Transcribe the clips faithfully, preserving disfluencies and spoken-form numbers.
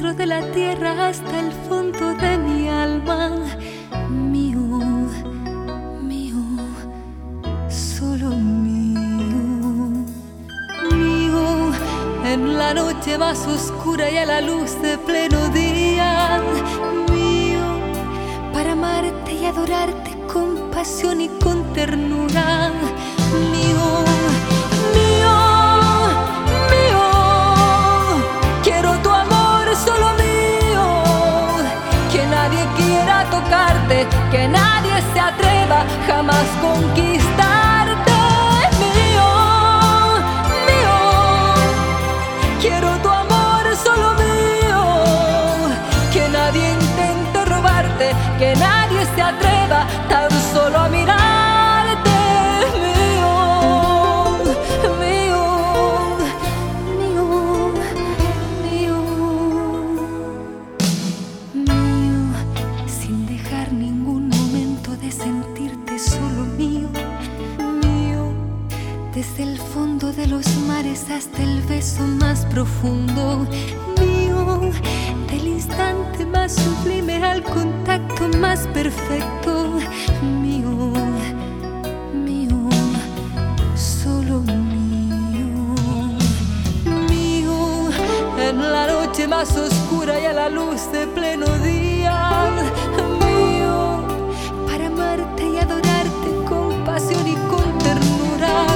centro de la tierra hasta el fondo de mi alma. Mío, mío, solo mío. Mío, en la noche más oscura y a la luz de pleno día. Mío, para amarte y adorarte con pasión y con ternura. Mío, mío, mío, quiero tu amor solo mío. Que nadie quiera tocarte, que nadie se atreva jamás conquistarte. Mío, mío, quiero tu amor solo mío. Que nadie intente robarte, que nadie se atreva tan solo a mirarte. Desde el fondo de los mares hasta el beso más profundo. Mío, del instante más sublime al contacto más perfecto. Mío, mío, solo mío. Mío, en la noche más oscura y a la luz de pleno día. Mío, para amarte y adorarte con pasión y con ternura.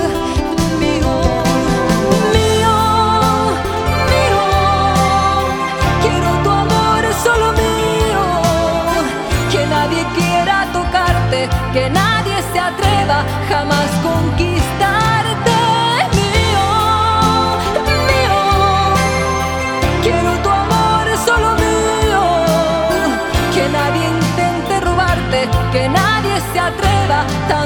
Que nadie se atreva jamás conquistarte. Mío, mío, quiero tu amor solo mío. Que nadie intente robarte, que nadie se atreva.